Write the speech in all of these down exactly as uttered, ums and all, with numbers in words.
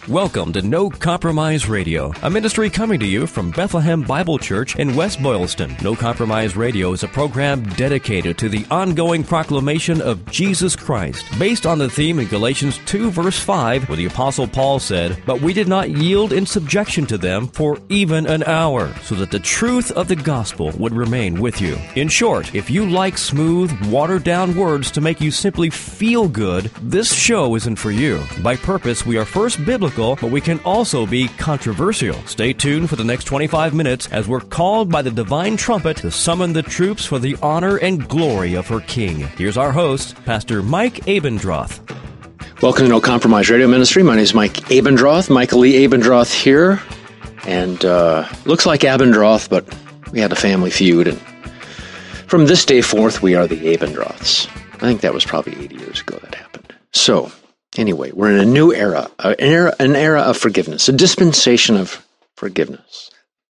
Welcome to No Compromise Radio, a ministry coming to you from Bethlehem Bible Church in West Boylston. No Compromise Radio is a program dedicated to the ongoing proclamation of Jesus Christ, based on the theme in Galatians two, verse five, where the Apostle Paul said, "But we did not yield in subjection to them for even an hour, so that the truth of the gospel would remain with you." In short, if you like smooth, watered-down words to make you simply feel good, this show isn't for you. By purpose, we are first biblical, but we can also be controversial. Stay tuned for the next twenty-five minutes as we're called by the divine trumpet to summon the troops for the honor and glory of her King. Here's our host, Pastor Mike Abendroth. Welcome to No Compromise Radio Ministry. My name is Mike Abendroth, Michael Lee Abendroth here. And uh, looks like Abendroth, but we had a family feud. And from this day forth, we are the Abendroths. I think that was probably eighty years ago that happened. So, anyway, we're in a new era, an era, an era of forgiveness, a dispensation of forgiveness.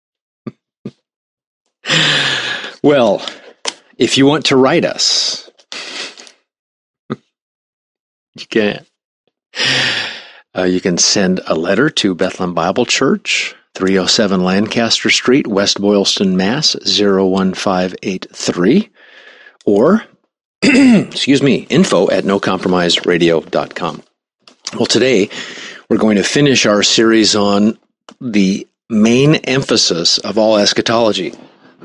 Well, if you want to write us, you can. Uh, you can send a letter to Bethlehem Bible Church, three oh seven Lancaster Street, West Boylston, Mass. zero one five eight three, or, excuse me, info at no compromise radio dot com. Well, today we're going to finish our series on the main emphasis of all eschatology.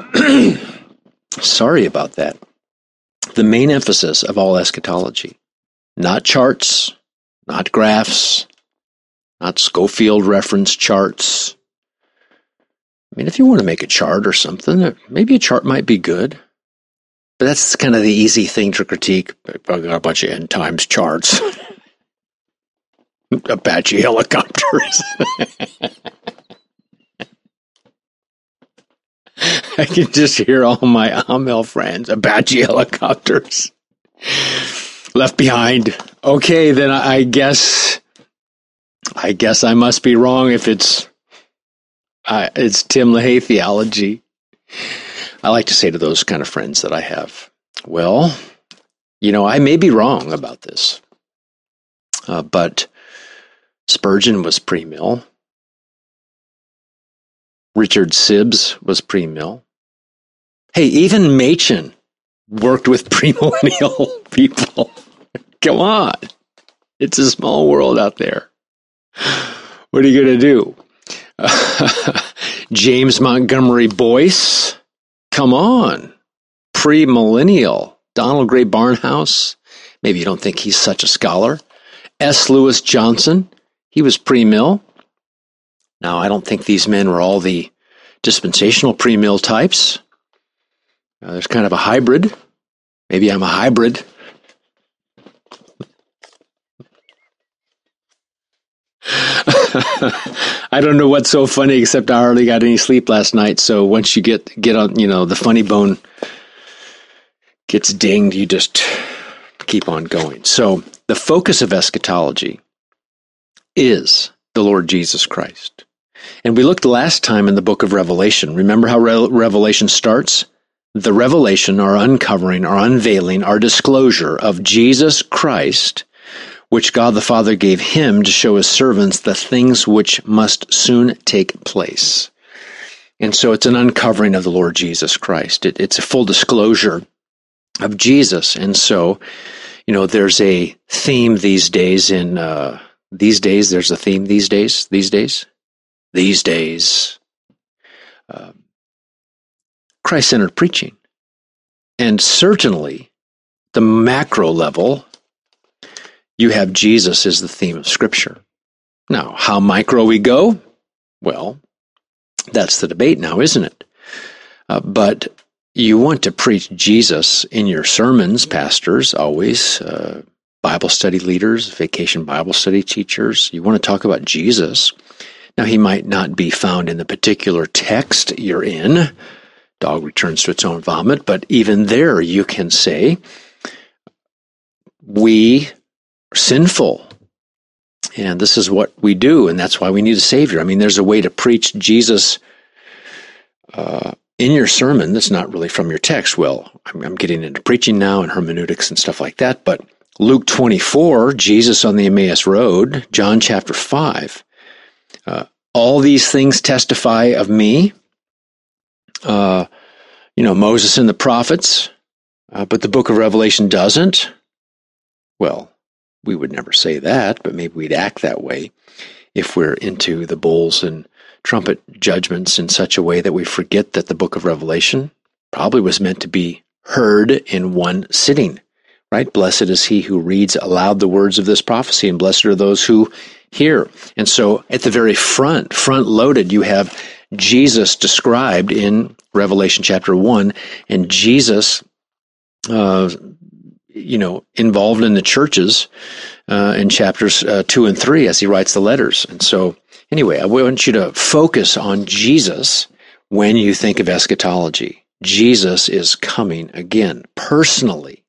Sorry about that. The main emphasis of all eschatology. Not charts, not graphs, not Schofield reference charts. I mean, if you want to make a chart or something, maybe a chart might be good. But that's kind of the easy thing to critique. I've got a bunch of end times charts. Apache helicopters. I can just hear all my Amel friends. Apache helicopters. Left behind. Okay, then I guess I guess I must be wrong if it's uh, it's Tim LaHaye theology. I like to say to those kind of friends that I have, well, you know, I may be wrong about this, uh, but Spurgeon was pre-mill. Richard Sibbes was pre-mill. Hey, even Machen worked with premillennial people. Come on. It's a small world out there. What are you going to do? Uh, James Montgomery Boyce. Come on. Premillennial. Donald Gray Barnhouse. Maybe you don't think he's such a scholar. S. Lewis Johnson. He was pre-mill. Now, I don't think these men were all the dispensational pre-mill types. Uh, there's kind of a hybrid. Maybe I'm a hybrid. I don't know what's so funny, except I hardly got any sleep last night. So once you get get on, you know, the funny bone gets dinged, you just keep on going. So the focus of eschatology is the Lord Jesus Christ. And we looked last time in the book of Revelation. Remember how Re- Revelation starts? The revelation, our uncovering, our unveiling, our disclosure of Jesus Christ, which God the Father gave him to show his servants the things which must soon take place. And so it's an uncovering of the Lord Jesus Christ. It, it's a full disclosure of Jesus. And so, you know, there's a theme these days in, uh, these days, there's a theme these days, these days, these days, uh, Christ-centered preaching. And certainly, the macro level, you have Jesus as the theme of Scripture. Now, how micro we go? Well, that's the debate now, isn't it? Uh, but you want to preach Jesus in your sermons, pastors, always, uh, Bible study leaders, vacation Bible study teachers. You want to talk about Jesus. Now, he might not be found in the particular text you're in. Dog returns to its own vomit. But even there, you can say, we are sinful. And this is what we do, and that's why we need a Savior. I mean, there's a way to preach Jesus uh, in your sermon that's not really from your text. Well, I'm, I'm getting into preaching now and hermeneutics and stuff like that, but Luke twenty-four, Jesus on the Emmaus Road, John chapter five, all these things testify of me. Uh, you know, Moses and the prophets, uh, but the book of Revelation doesn't. Well, we would never say that, but maybe we'd act that way if we're into the bowls and trumpet judgments in such a way that we forget that the book of Revelation probably was meant to be heard in one sitting, right? Blessed is he who reads aloud the words of this prophecy, and blessed are those who hear. And so at the very front, front loaded, you have Jesus described in Revelation chapter one, and Jesus, uh, you know, involved in the churches uh, in chapters uh, two and three as he writes the letters. And so anyway, I want you to focus on Jesus when you think of eschatology. Jesus is coming again, personally,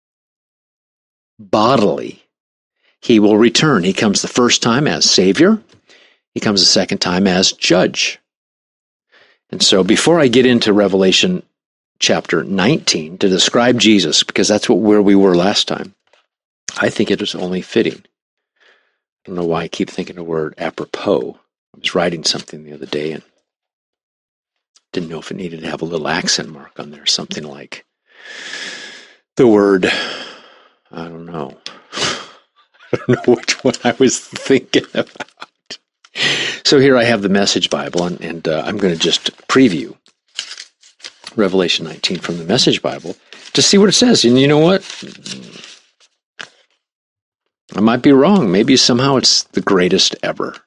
bodily. He will return. He comes the first time as Savior. He comes the second time as Judge. And so before I get into Revelation chapter nineteen to describe Jesus, because that's what where we were last time, I think it is only fitting. I don't know why I keep thinking the word apropos. I was writing something the other day and didn't know if it needed to have a little accent mark on there, something like the word, I don't know. I don't know which one I was thinking about. So here I have the Message Bible, and, and uh, I'm going to just preview Revelation nineteen from the Message Bible to see what it says. And you know what? I might be wrong. Maybe somehow it's the greatest ever.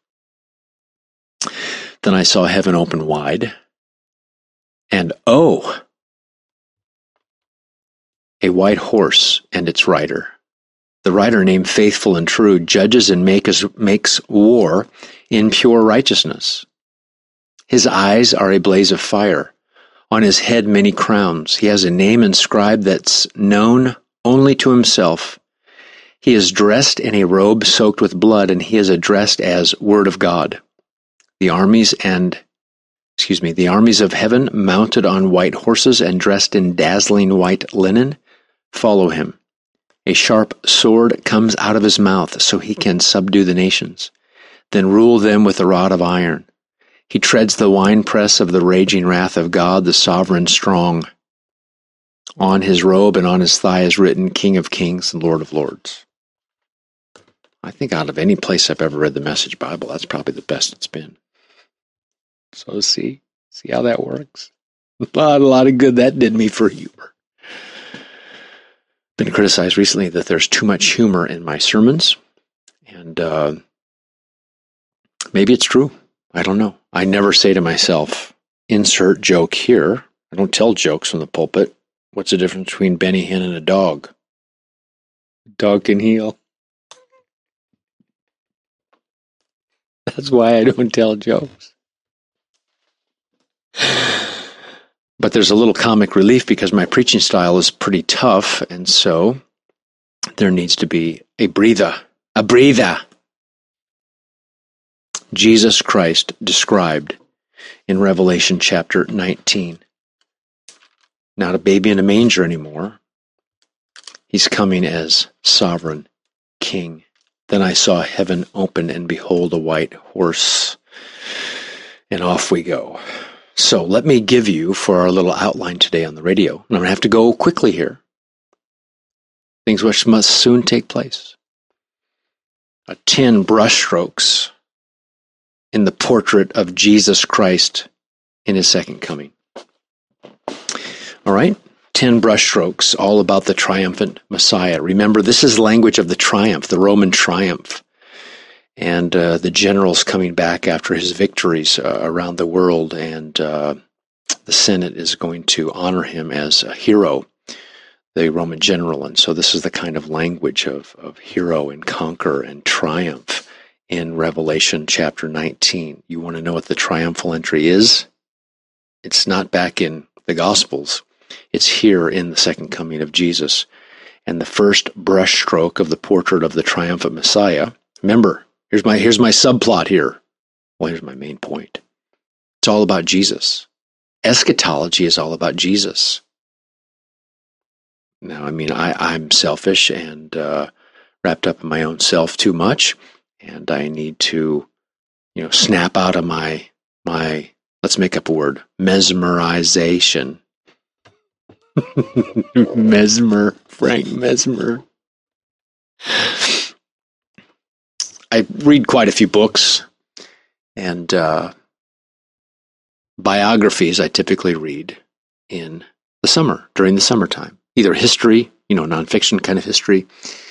Then I saw heaven open wide, and oh, a white horse and its rider. The rider, named Faithful and True, judges and makes, makes war in pure righteousness. His eyes are a blaze of fire. On his head many crowns. He has a name inscribed that's known only to himself. He is dressed in a robe soaked with blood, and he is addressed as Word of God. The armies and, excuse me, the armies of heaven, mounted on white horses and dressed in dazzling white linen, follow him. A sharp sword comes out of his mouth so he can subdue the nations, then rule them with a rod of iron. He treads the winepress of the raging wrath of God, the sovereign strong. On his robe and on his thigh is written, King of Kings and Lord of Lords. I think out of any place I've ever read the Message Bible, that's probably the best it's been. So see, see how that works? A lot, a lot of good that did me for humor. Been criticized recently that there's too much humor in my sermons, and uh, maybe it's true. I don't know. I never say to myself, insert joke here. I don't tell jokes from the pulpit. What's the difference between Benny Hinn and a dog? A dog can heal. That's why I don't tell jokes. But there's a little comic relief because my preaching style is pretty tough, and so there needs to be a breather. A breather. Jesus Christ described in Revelation chapter nineteen. Not a baby in a manger anymore. He's coming as sovereign king. Then I saw heaven open, and behold, a white horse. And off we go. So let me give you, for our little outline today on the radio, and I'm going to have to go quickly here, things which must soon take place. Uh, ten brushstrokes in the portrait of Jesus Christ in his second coming. All right? Ten brushstrokes, all about the triumphant Messiah. Remember, this is language of the triumph, the Roman triumph, and uh, the generals coming back after his victories uh, around the world, and uh, the Senate is going to honor him as a hero, the Roman general. And so this is the kind of language of, of hero and conquer and triumph in Revelation chapter nineteen. You want to know what the triumphal entry is? It's not back in the Gospels. It's here in the second coming of Jesus. And the first brushstroke of the portrait of the triumphant Messiah, remember, here's my here's my subplot here. Well, here's my main point. It's all about Jesus. Eschatology is all about Jesus. Now, I mean, I, I'm selfish and uh, wrapped up in my own self too much, and I need to you know, snap out of my, my, let's make up a word, mesmerization. Mesmer, Frank Mesmer. I read quite a few books, and uh, biographies I typically read in the summer, during the summertime. Either history, you know, nonfiction kind of history,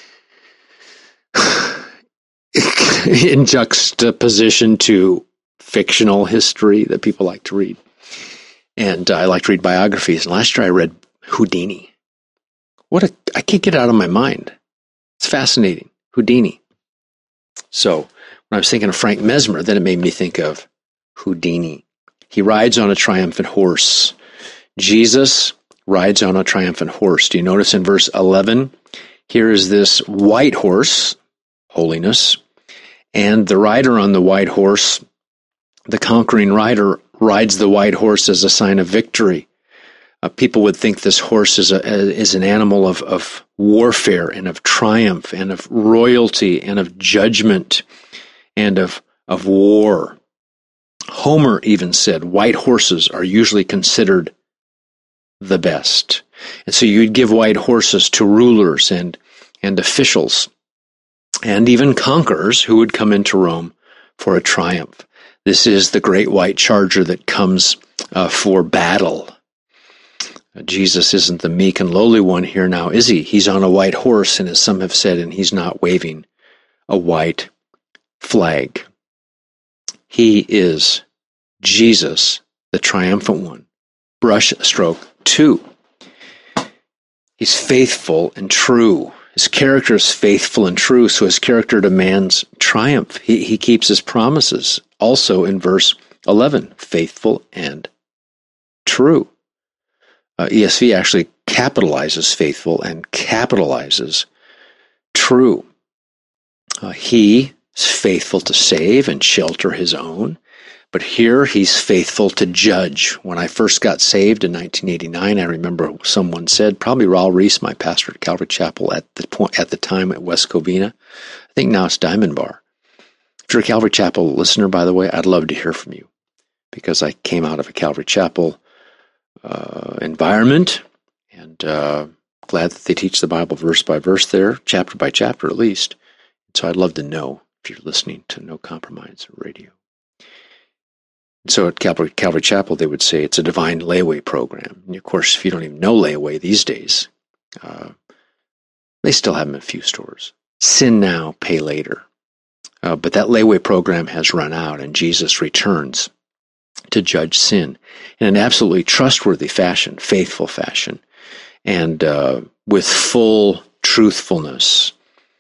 in juxtaposition to fictional history that people like to read. And uh, I like to read biographies. And last year I read Houdini. What a, I can't get it out of my mind. It's fascinating. Houdini. So when I was thinking of Frank Mesmer, then it made me think of Houdini. He rides on a triumphant horse. Jesus rides on a triumphant horse. Do you notice in verse eleven? Here is this white horse, holiness, and the rider on the white horse, the conquering rider, rides the white horse as a sign of victory. Uh, people would think this horse is a is an animal of, of warfare and of triumph and of royalty and of judgment and of of war. Homer even said white horses are usually considered the best. And so you'd give white horses to rulers and and officials and even conquerors who would come into Rome for a triumph. This is the great white charger that comes uh, for battle. Jesus isn't the meek and lowly one here now, is he? He's on a white horse, and as some have said, and he's not waving a white flag. He is Jesus, the triumphant one. Brush stroke two. He's faithful and true. His character is faithful and true, so his character demands triumph. He, he keeps his promises. Also in verse eleven, faithful and true. Uh, E S V actually capitalizes faithful and capitalizes true. Uh, he is faithful to save and shelter his own, but here he's faithful to judge. When I first got saved in nineteen eighty-nine, I remember someone said, probably Raul Reese, my pastor at Calvary Chapel at the point at the time at West Covina. I think now it's Diamond Bar. If you're a Calvary Chapel listener, by the way, I'd love to hear from you, because I came out of a Calvary Chapel Uh, environment, and uh, glad that they teach the Bible verse by verse there, chapter by chapter at least. So I'd love to know if you're listening to No Compromise Radio. And so at Calvary, Calvary Chapel, they would say it's a divine layaway program. And of course, if you don't even know layaway these days, uh, they still have them in a few stores. Sin now, pay later. Uh, but that layaway program has run out, and Jesus returns to judge sin in an absolutely trustworthy fashion, faithful fashion, and uh, with full truthfulness.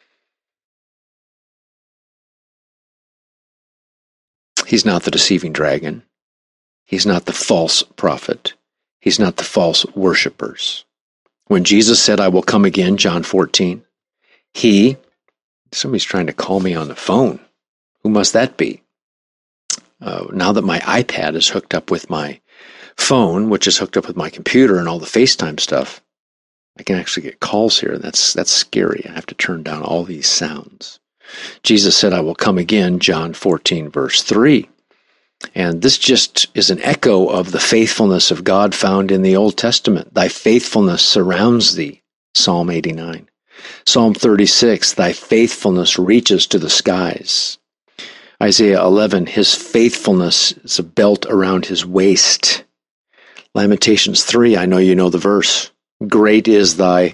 He's not the deceiving dragon. He's not the false prophet. He's not the false worshipers. When Jesus said, I will come again, John fourteen, he, somebody's trying to call me on the phone. Who must that be? Uh, now that my iPad is hooked up with my phone, which is hooked up with my computer and all the FaceTime stuff, I can actually get calls here. That's that's scary. I have to turn down all these sounds. Jesus said, I will come again, John fourteen, verse three. And this just is an echo of the faithfulness of God found in the Old Testament. Thy faithfulness surrounds thee, Psalm eighty-nine. Psalm thirty-six, thy faithfulness reaches to the skies. Isaiah eleven, his faithfulness is a belt around his waist. Lamentations three, I know you know the verse. Great is thy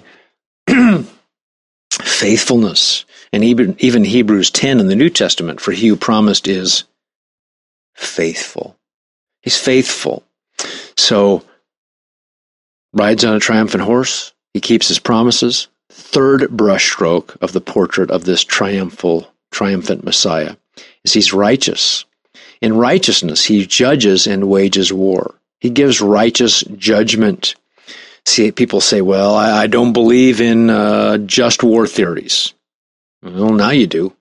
faithfulness. And even, even Hebrews ten in the New Testament, for he who promised is faithful. He's faithful. So, rides on a triumphant horse. He keeps his promises. Third brushstroke of the portrait of this triumphal, triumphant Messiah is he's righteous. In righteousness, he judges and wages war. He gives righteous judgment. See, people say, well, I, I don't believe in uh, just war theories. Well, now you do.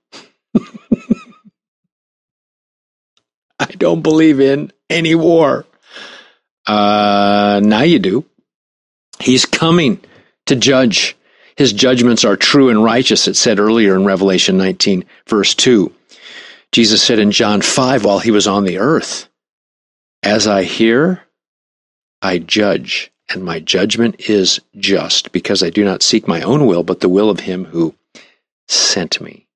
I don't believe in any war. Uh, now you do. He's coming to judge. His judgments are true and righteous, it said earlier in Revelation nineteen, verse two. Jesus said in John five while he was on the earth, "As I hear, I judge, and my judgment is just, because I do not seek my own will, but the will of him who sent me."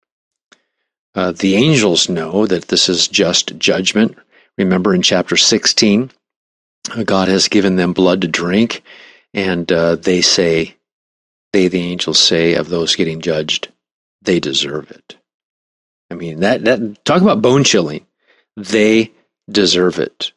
Uh, the angels know that this is just judgment. Remember in chapter sixteen, God has given them blood to drink, and uh, they say, they, the angels say of those getting judged, they deserve it. I mean, that, that talk about bone chilling. They deserve it.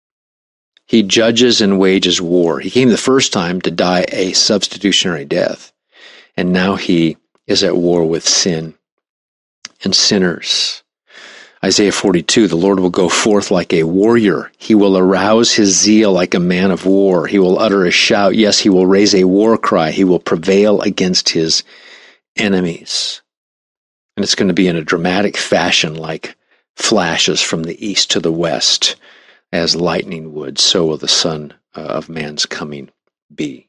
He judges and wages war. He came the first time to die a substitutionary death, and now he is at war with sin and sinners. Isaiah forty-two, the Lord will go forth like a warrior. He will arouse his zeal like a man of war. He will utter a shout. Yes, he will raise a war cry. He will prevail against his enemies. And it's going to be in a dramatic fashion, like flashes from the east to the west. As lightning would, so will the Son of Man's coming be.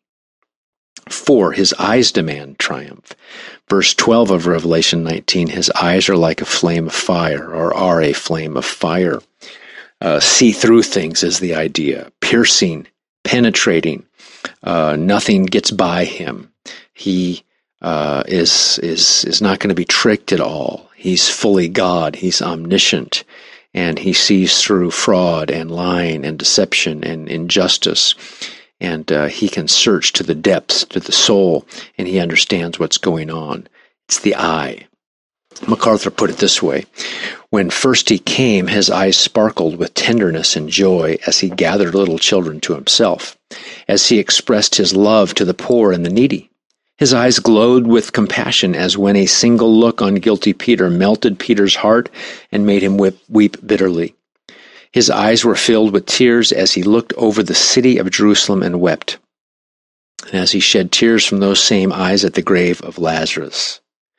Four, his eyes demand triumph. Verse twelve of Revelation nineteen, his eyes are like a flame of fire, or are a flame of fire. Uh, see through things is the idea. Piercing, penetrating. Uh, nothing gets by him. He uh, is, is, is not going to be tricked at all. He's fully God. He's omniscient. And he sees through fraud and lying and deception and injustice. And uh, he can search to the depths, to the soul, and he understands what's going on. It's the eye. MacArthur put it this way: when first he came, his eyes sparkled with tenderness and joy as he gathered little children to himself, as he expressed his love to the poor and the needy. His eyes glowed with compassion as when a single look on guilty Peter melted Peter's heart and made him weep, weep bitterly. His eyes were filled with tears as he looked over the city of Jerusalem and wept, and as he shed tears from those same eyes at the grave of Lazarus.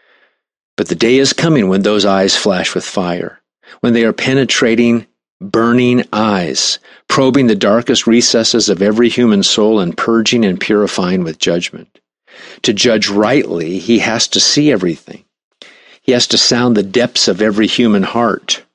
But the day is coming when those eyes flash with fire, when they are penetrating, burning eyes, probing the darkest recesses of every human soul and purging and purifying with judgment. To judge rightly, he has to see everything. He has to sound the depths of every human heart.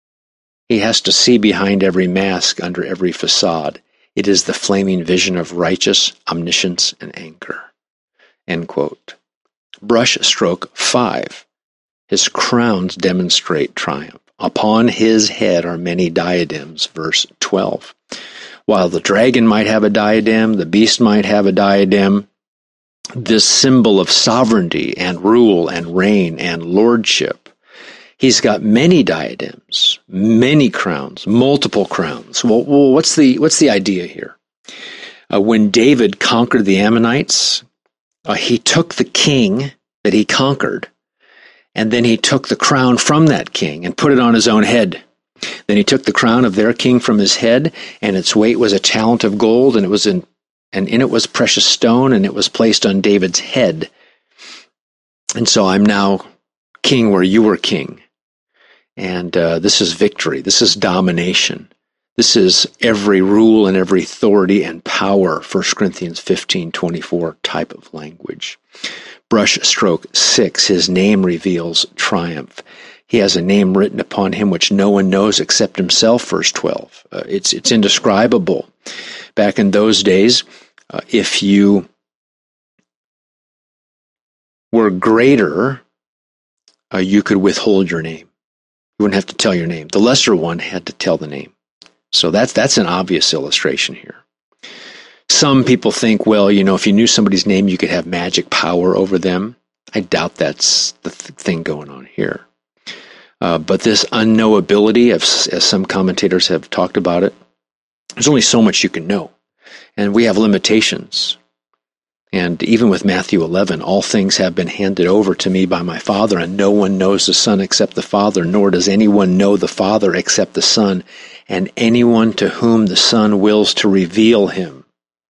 He has to see behind every mask, under every facade. It is the flaming vision of righteous omniscience and anger. End quote. Brush stroke five. His crowns demonstrate triumph. Upon his head are many diadems, verse twelve. While the dragon might have a diadem, the beast might have a diadem, this symbol of sovereignty and rule and reign and lordship, he's got many diadems, many crowns, multiple crowns. Well, well what's the what's the idea here? Uh, when David conquered the Ammonites, uh, he took the king that he conquered, and then he took the crown from that king and put it on his own head. Then he took the crown of their king from his head, and its weight was a talent of gold, and it was in and in it was precious stone, and it was placed on David's head. And so I'm now king where you were king. And uh, this is victory. This is domination. This is every rule and every authority and power, First Corinthians fifteen twenty-four type of language. Brush stroke six, his name reveals triumph. He has a name written upon him which no one knows except himself, verse twelve. Uh, it's, it's indescribable. Back in those days, uh, if you were greater, uh, you could withhold your name. You wouldn't have to tell your name. The lesser one had to tell the name. So that's that's an obvious illustration here. Some people think, well, you know, if you knew somebody's name, you could have magic power over them. I doubt that's the th- thing going on here. Uh, but this unknowability, as, as some commentators have talked about it, there's only so much you can know. And we have limitations. And even with Matthew eleven, all things have been handed over to me by my Father, and no one knows the Son except the Father, nor does anyone know the Father except the Son, and anyone to whom the Son wills to reveal him.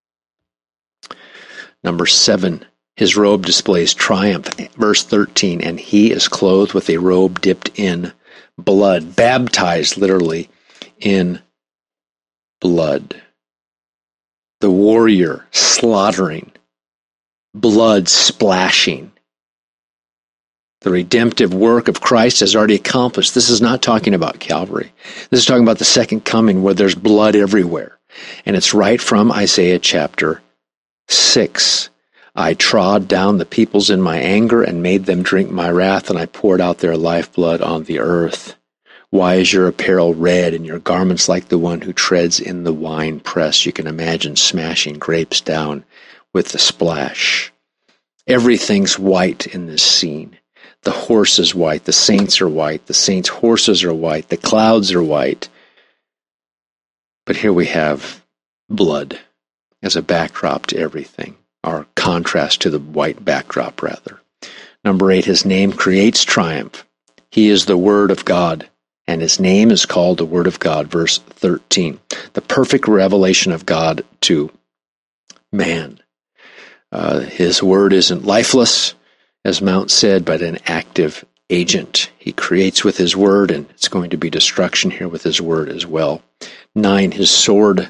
Number seven, his robe displays triumph. Verse thirteen, and he is clothed with a robe dipped in blood, baptized literally in blood. The warrior slaughtering, blood splashing. The redemptive work of Christ has already accomplished. This is not talking about Calvary. This is talking about the second coming where there's blood everywhere. And it's right from Isaiah chapter six. I trod down the peoples in my anger and made them drink my wrath, and I poured out their lifeblood on the earth. Why is your apparel red and your garments like the one who treads in the wine press? You can imagine smashing grapes down with the splash. Everything's white in this scene. The horse is white. The saints are white. The saints' horses are white. The clouds are white. But here we have blood as a backdrop to everything, or contrast to the white backdrop, rather. Number eight, his name creates triumph. He is the Word of God, and his name is called the Word of God. Verse thirteen, the perfect revelation of God to man. Uh, his Word isn't lifeless, as Mount said, but an active agent. He creates with his Word, and it's going to be destruction here with his Word as well. Nine, his sword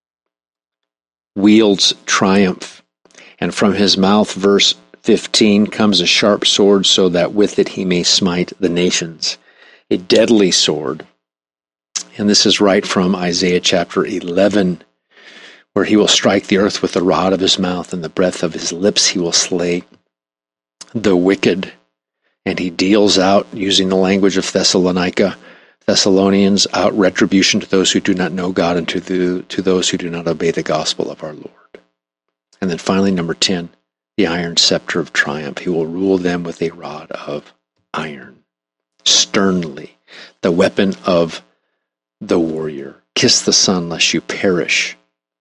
wields triumph, and from his mouth, verse fifteen, comes a sharp sword, so that with it he may smite the nations. A deadly sword. And this is right from Isaiah chapter eleven, where he will strike the earth with the rod of his mouth, and the breath of his lips he will slay the wicked. And he deals out, using the language of Thessalonica, Thessalonians, out retribution to those who do not know God and to, the, to those who do not obey the gospel of our Lord. And then finally, number ten, the iron scepter of triumph. He will rule them with a rod of iron, sternly, the weapon of the warrior. Kiss the Son, lest you perish.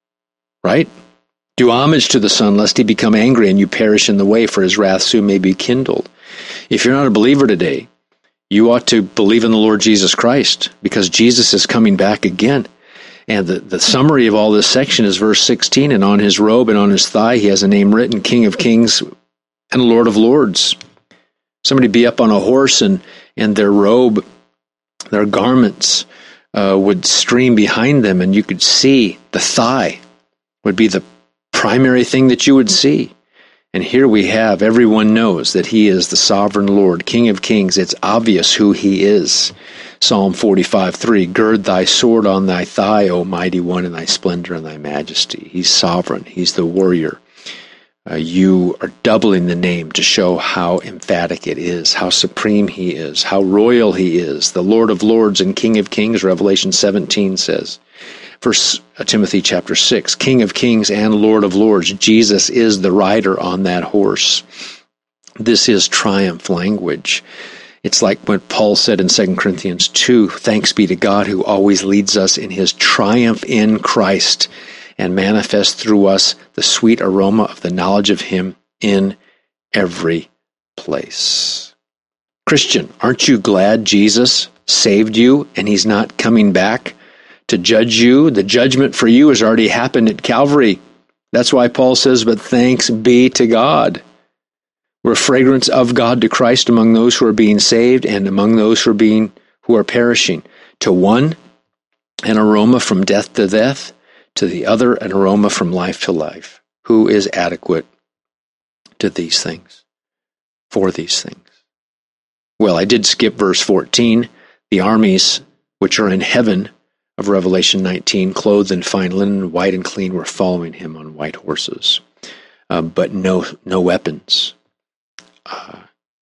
Right? Do homage to the Son, lest he become angry and you perish in the way, for his wrath soon may be kindled. If you're not a believer today, you ought to believe in the Lord Jesus Christ, because Jesus is coming back again. And the, the summary of all this section is verse sixteen, and on his robe and on his thigh he has a name written, King of Kings and Lord of Lords. Somebody be up on a horse, and, and their robe, their garments uh, would stream behind them, and you could see the thigh would be the primary thing that you would see. And here we have, everyone knows that he is the sovereign Lord, King of Kings. It's obvious who he is. Psalm forty-five three, gird thy sword on thy thigh, O mighty one, in thy splendor and thy majesty. He's sovereign. He's the warrior. Uh, you are doubling the name to show how emphatic it is, how supreme he is, how royal he is. The Lord of Lords and King of Kings, Revelation seventeen says. First Timothy chapter six, King of Kings and Lord of Lords. Jesus is the rider on that horse. This is triumph language. It's like what Paul said in Second Corinthians two, thanks be to God who always leads us in his triumph in Christ and manifests through us the sweet aroma of the knowledge of him in every place. Christian, aren't you glad Jesus saved you and he's not coming back to judge you? The judgment for you has already happened at Calvary. That's why Paul says, but thanks be to God. We're a fragrance of God to Christ among those who are being saved and among those who are being who are perishing. To one, an aroma from death to death. To the other, an aroma from life to life. Who is adequate to these things, for these things? Well, I did skip verse fourteen. The armies which are in heaven of Revelation nineteen, clothed in fine linen, white and clean, were following him on white horses, uh, but no no weapons. Uh,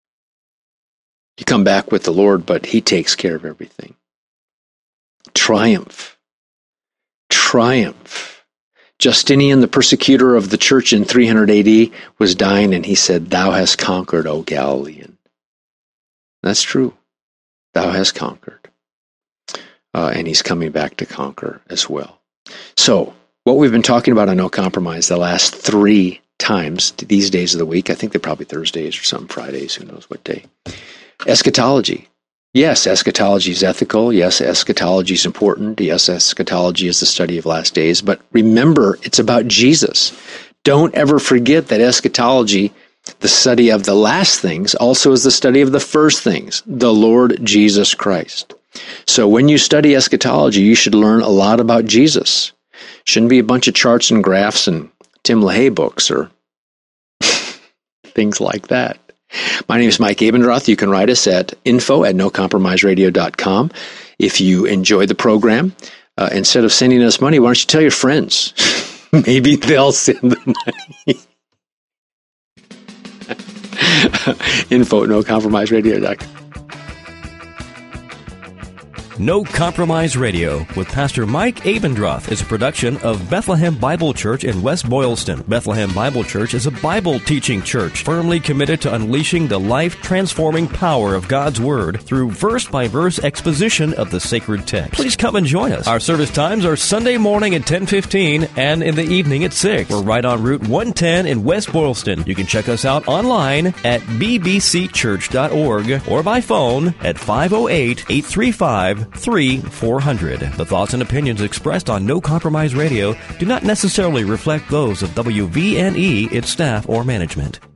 you come back with the Lord, but he takes care of everything. Triumph. Triumph. Justinian, the persecutor of the church in three hundred A D, was dying, and he said, thou hast conquered, O Galilean. That's true. Thou hast conquered. Uh, and he's coming back to conquer as well. So, what we've been talking about on No Compromise the last three times, these days of the week, I think they're probably Thursdays or some Fridays, who knows what day. Eschatology. Yes, eschatology is ethical. Yes, eschatology is important. Yes, eschatology is the study of last days. But remember, it's about Jesus. Don't ever forget that eschatology, the study of the last things, also is the study of the first things, the Lord Jesus Christ. So when you study eschatology, you should learn a lot about Jesus. Shouldn't be a bunch of charts and graphs and Tim LaHaye books or things like that. My name is Mike Abendroth. You can write us at info at no compromise radio dot com. If you enjoy the program, uh, instead of sending us money, why don't you tell your friends? Maybe they'll send the money. Info at no compromise radio dot com. No Compromise Radio with Pastor Mike Abendroth is a production of Bethlehem Bible Church in West Boylston. Bethlehem Bible Church is a Bible teaching church firmly committed to unleashing the life-transforming power of God's Word through verse-by-verse exposition of the sacred text. Please come and join us. Our service times are Sunday morning at ten fifteen and in the evening at six. We're right on Route one ten in West Boylston. You can check us out online at b b c church dot org or by phone at five oh eight, eight three five, three four hundred. The thoughts and opinions expressed on No Compromise Radio do not necessarily reflect those of W V N E, its staff, or management.